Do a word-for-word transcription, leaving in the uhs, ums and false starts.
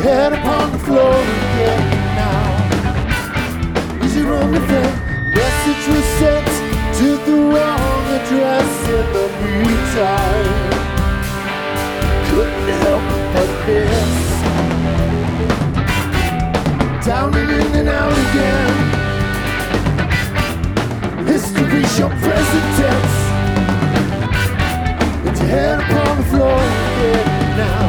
head upon the floor again now. Easy run the thing. Message was sent to the wrong address in the meantime. Couldn't help but miss. Down and in and out again. History shop.